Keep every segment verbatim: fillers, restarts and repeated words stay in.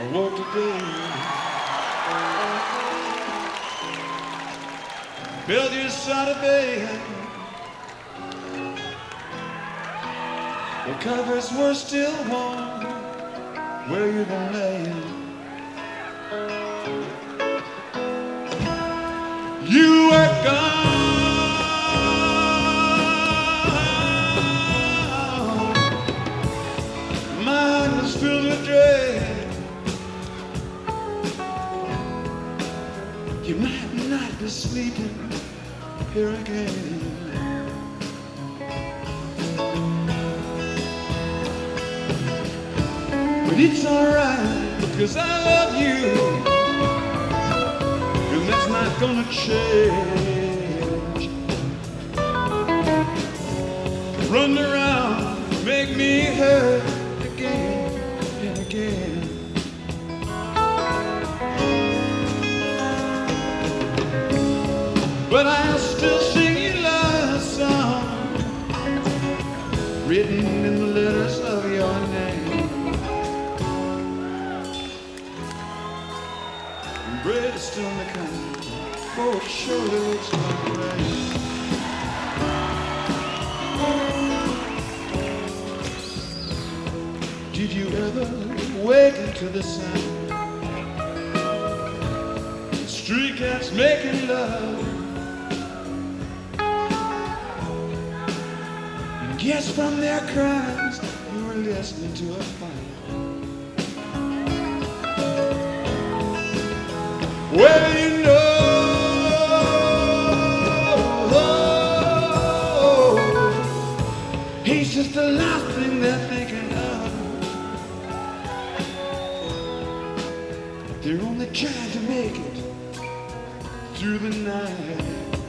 work today. Build your side of bed. The covers were still warm where you been laying. You were gone. My heart was filled with dread. You might not be sleeping here again. But it's alright, cause I love you, and that's not gonna change. Run around, make me hurt again and again. But I'll still sing you love songs written in the letters of your name. And bread is still in the kind, for it surely looks like rain. Did you ever wake to the sound? Street cats making love. Guess from their cries you were listening to a fight. Well, you know, he's just the last thing they're thinking of. They're only trying to make it through the night.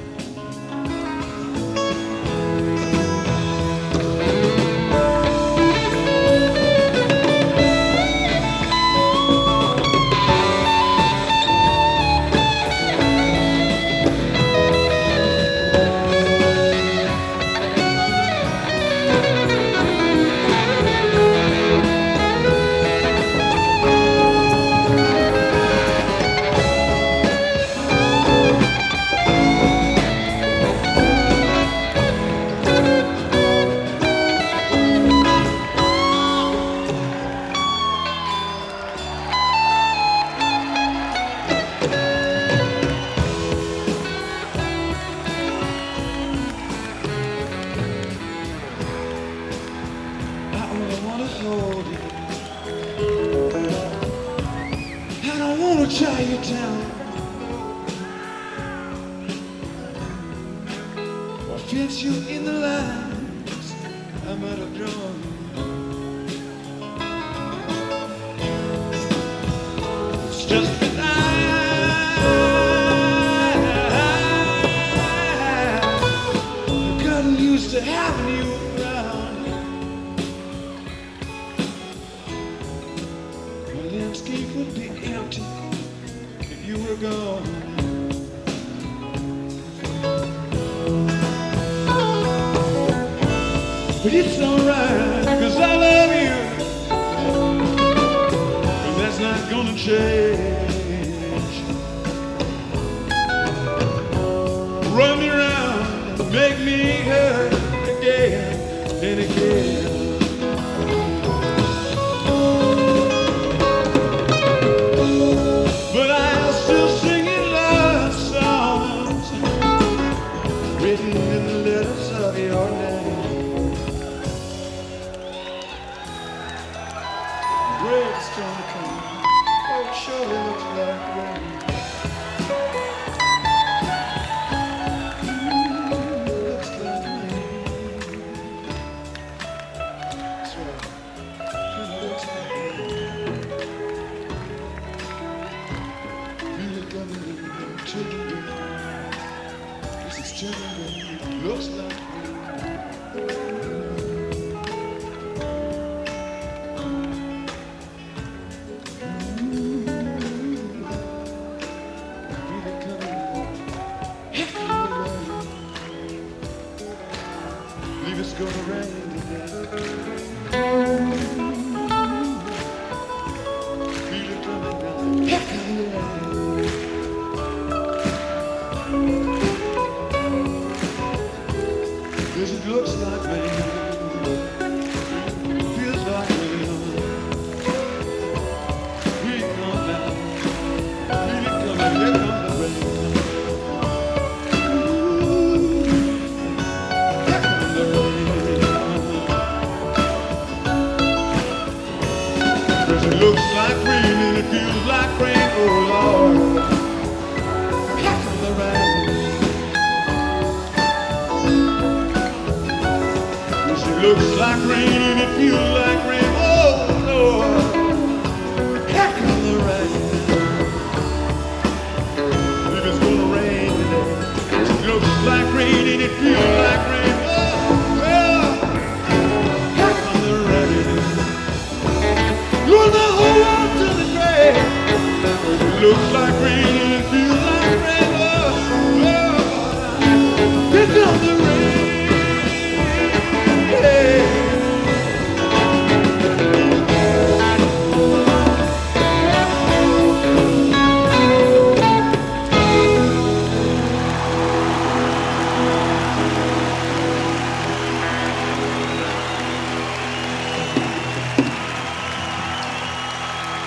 Tie you down or fence you in the lines I might have drawn. It's just that I got used to having you around. My landscape would be empty. You were gone. But it's alright, cause I love you, and that's not gonna change. Run me around, make me hurt again and again. Written in the letters of your name. Bread's gonna come, oh it surely looks like rain. Mm, looks like rain. That's right, it looks like rain. Feel it coming in the children. It's children, looks like rain. Feel it coming, heck of the rain. Believe it's gonna rain today. Feel it coming. Yes, it looks like rain. Feels like rain. Here it comes now. Here it comes. Here comes the rain. Ooh, here comes the rain. Yes, it looks like rain and it feels like rain. Oh Lord, here comes the rain. Looks like rain and it feels like rain. Oh Lord, here comes the rain. If it's gonna rain today, it looks like rain and it feels